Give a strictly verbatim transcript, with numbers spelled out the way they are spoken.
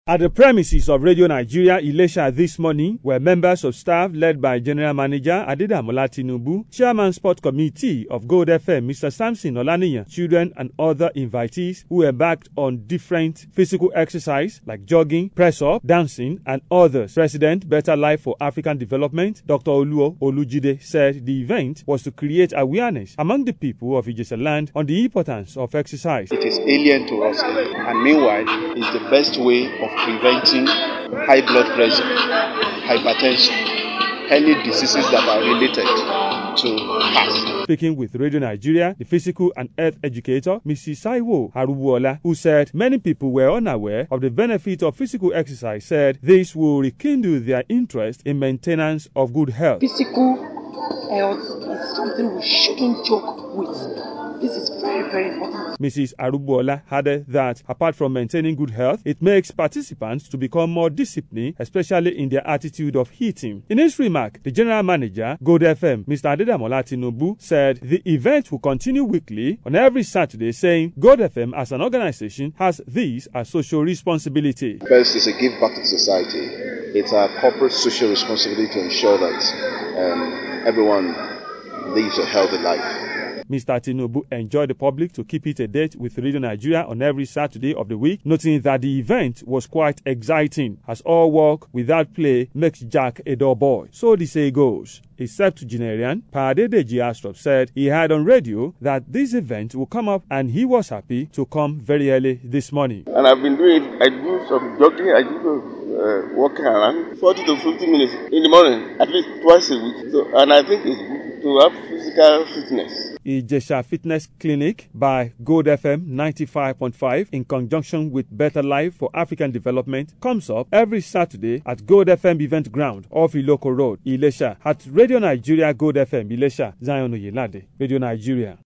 At the premises of Radio Nigeria Ilesha this morning were members of staff led by General Manager Adedamola Tinubu, Chairman Sport Committee of Gold F M Mister Samson Olaniyan, children and other invitees who embarked on different physical exercise like jogging, press-up, dancing and others. President Better Life for African Development, Doctor Oluo Olujide, said the event was to create awareness among the people of Ijesa land on the importance of exercise. It is alien to us, and meanwhile is the best way of preventing high blood pressure, hypertension, any diseases that are related to heart. Speaking with Radio Nigeria, the physical and health educator, Missus Saiwo Harubuola, who said many people were unaware of the benefit of physical exercise, said this will rekindle their interest in maintenance of good health. Physical health is something we shouldn't joke with. This is very, very important. Missus Arubuola added that apart from maintaining good health, it makes participants to become more disciplined, especially in their attitude of eating. In his remark, the General Manager, Gold F M, Mister Adedamola Tinubu, said the event will continue weekly on every Saturday, saying Gold F M as an organization has this as social responsibility. First is a give back to society. It's our corporate social responsibility to ensure that um, everyone lives a healthy life. Mister Tinubu enjoyed the public to keep it a date with Radio Nigeria on every Saturday of the week, noting that the event was quite exciting, as all work without play makes Jack a dull boy. So the say goes. A septuagenarian, Padedeji Astrop, said he heard on radio that this event will come up and he was happy to come very early this morning. And I've been doing it. I do some jogging, I do uh, walking around forty to fifty minutes in the morning, at least twice a week. So, and I think it's good to have physical fitness. Ijesa Fitness Clinic by Gold F M ninety-five point five in conjunction with Better Life for African Development comes up every Saturday at Gold F M Event Ground off Iloko Road, Ilesha. At Radio Nigeria Gold F M Ilesha, Zion Oyelade, Radio Nigeria.